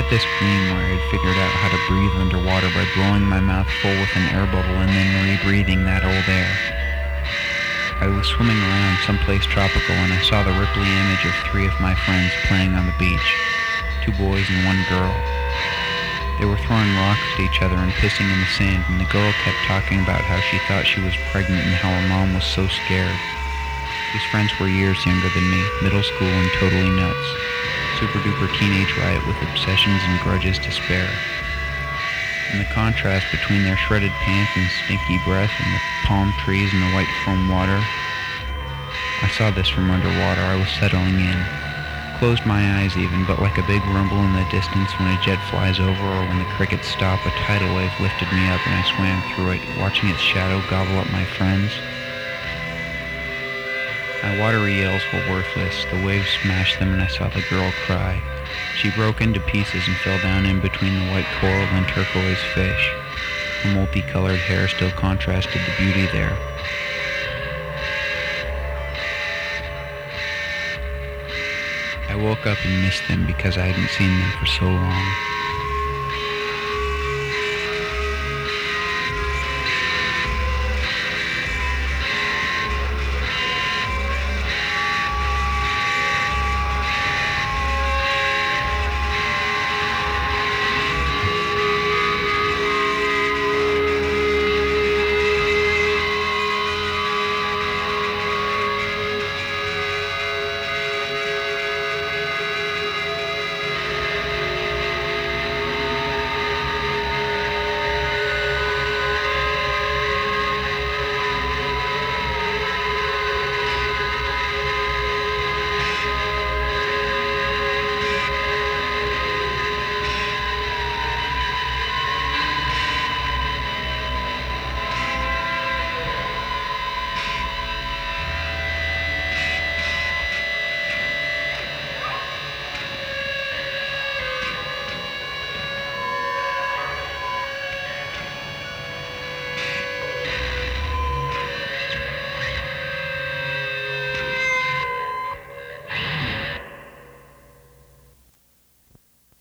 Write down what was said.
at this point where I had figured out how to breathe underwater by blowing my mouth full with an air bubble and then rebreathing that old air. I was swimming around someplace tropical and I saw the ripply image of 3 of my friends playing on the beach, 2 boys and 1 girl. They were throwing rocks at each other and pissing in the sand, and the girl kept talking about how she thought she was pregnant and how her mom was so scared. These friends were years younger than me, middle school and totally nuts. Super duper teenage riot with obsessions and grudges to spare. And the contrast between their shredded pants and stinky breath and the palm trees and the white foam water. I saw this from underwater. I was settling in. Closed my eyes even, but like a big rumble in the distance when a jet flies over or when the crickets stop, a tidal wave lifted me up and I swam through it, watching its shadow gobble up my friends. My watery yells were worthless. The waves smashed them and I saw the girl cry. She broke into pieces and fell down in between the white coral and turquoise fish. Her multicolored hair still contrasted the beauty there. I woke up and missed them because I hadn't seen them for so long.